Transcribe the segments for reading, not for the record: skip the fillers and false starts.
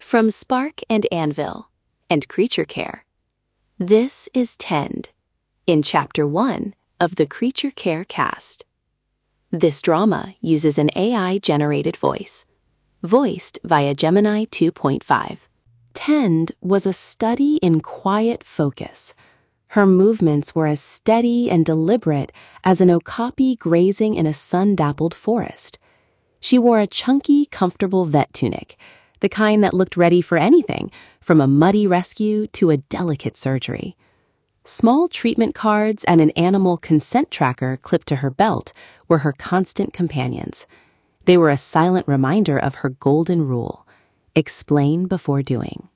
From Spark and Anvil and Creature Care, this is Tend, in Chapter 1 of the Creature Care cast. This drama uses an AI-generated voice, voiced via Gemini 2.5. Tend was a study in quiet focus. Her movements were as steady and deliberate as an okapi grazing in a sun-dappled forest. She wore a chunky, comfortable vet tunic, the kind that looked ready for anything, from a muddy rescue to a delicate surgery. Small treatment cards and an animal consent tracker clipped to her belt were her constant companions. They were a silent reminder of her golden rule: explain before doing.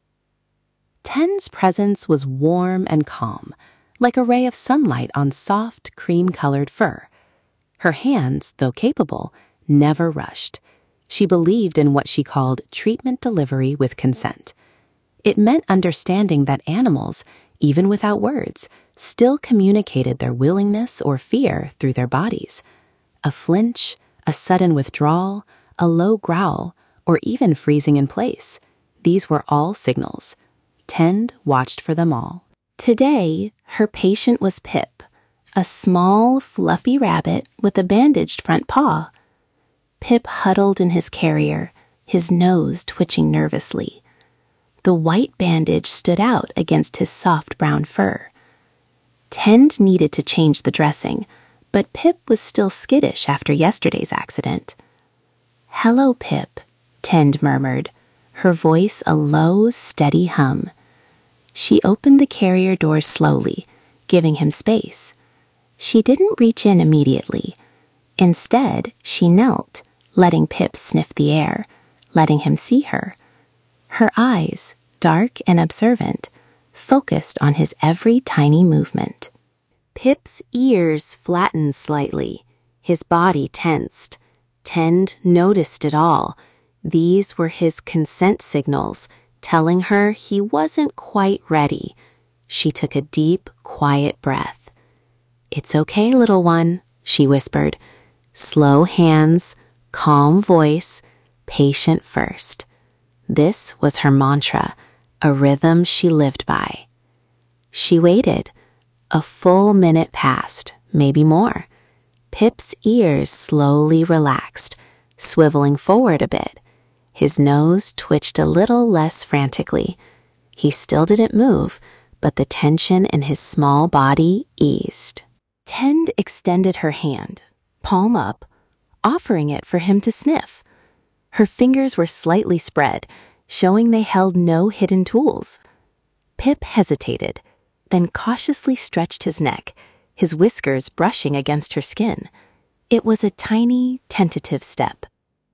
Tend's presence was warm and calm, like a ray of sunlight on soft, cream-colored fur. Her hands, though capable, never rushed. She believed in what she called treatment delivery with consent. It meant understanding that animals, even without words, still communicated their willingness or fear through their bodies. A flinch, a sudden withdrawal, a low growl, or even freezing in place. These were all signals. Tend watched for them all. Today, her patient was Pip, a small, fluffy rabbit with a bandaged front paw. Pip huddled in his carrier, his nose twitching nervously. The white bandage stood out against his soft brown fur. Tend needed to change the dressing, but Pip was still skittish after yesterday's accident. "Hello, Pip," Tend murmured, her voice a low, steady hum. She opened the carrier door slowly, giving him space. She didn't reach in immediately. Instead, she knelt, letting Pip sniff the air, letting him see her. Her eyes, dark and observant, focused on his every tiny movement. Pip's ears flattened slightly, his body tensed. Tend noticed it all. These were his consent signals, telling her he wasn't quite ready. She took a deep, quiet breath. "It's okay, little one," she whispered. Slow hands, calm voice, patient first. This was her mantra, a rhythm she lived by. She waited. A full minute passed, maybe more. Pip's ears slowly relaxed, swiveling forward a bit. His nose twitched a little less frantically. He still didn't move, but the tension in his small body eased. Tend extended her hand, palm up, offering it for him to sniff. Her fingers were slightly spread, showing they held no hidden tools. Pip hesitated, then cautiously stretched his neck, his whiskers brushing against her skin. It was a tiny, tentative step.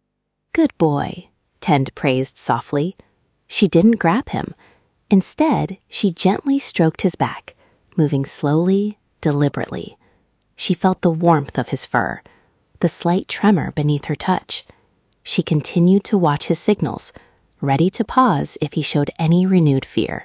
"Good boy," Tend praised softly. She didn't grab him. Instead, she gently stroked his back, moving slowly, deliberately. She felt the warmth of his fur, the slight tremor beneath her touch. She continued to watch his signals, ready to pause if he showed any renewed fear.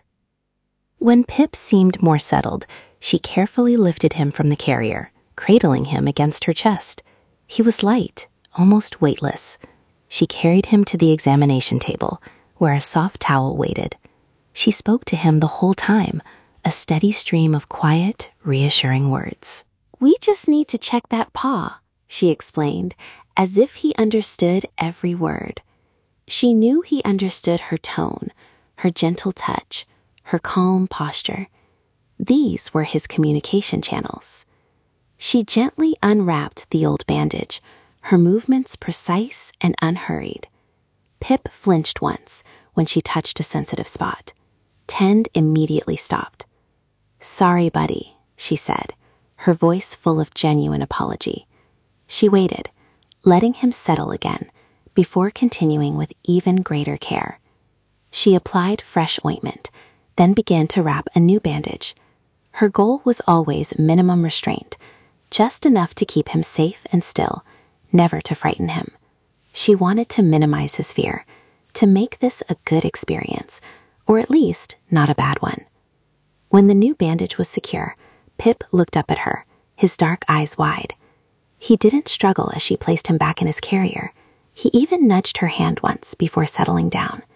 When Pip seemed more settled, she carefully lifted him from the carrier, cradling him against her chest. He was light, almost weightless. She carried him to the examination table, where a soft towel waited. She spoke to him the whole time, a steady stream of quiet, reassuring words. "We just need to check that paw," she explained, as if he understood every word. She knew he understood her tone, her gentle touch, her calm posture. These were his communication channels. She gently unwrapped the old bandage, her movements precise and unhurried. Pip flinched once when she touched a sensitive spot. Tend immediately stopped. "Sorry, buddy," she said, her voice full of genuine apology. She waited, letting him settle again, before continuing with even greater care. She applied fresh ointment, then began to wrap a new bandage. Her goal was always minimum restraint, just enough to keep him safe and still, never to frighten him. She wanted to minimize his fear, to make this a good experience, or at least not a bad one. When the new bandage was secure, Pip looked up at her, his dark eyes wide. He didn't struggle as she placed him back in his carrier. He even nudged her hand once before settling down.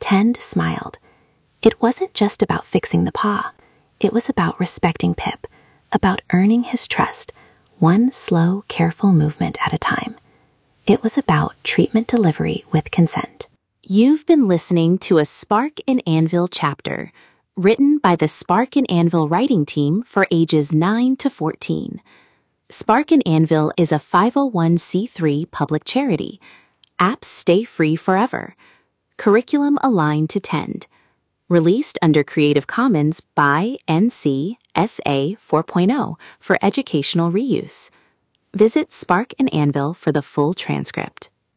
Tend smiled. It wasn't just about fixing the paw. It was about respecting Pip, about earning his trust, one slow, careful movement at a time. It was about treatment delivery with consent. You've been listening to a Spark and Anvil chapter, written by the Spark and Anvil writing team for ages 9 to 14. Spark and Anvil is a 501c3 public charity. Apps stay free forever. Curriculum aligned to Tend. Released under Creative Commons by NC SA 4.0 for educational reuse. Visit Spark and Anvil for the full transcript.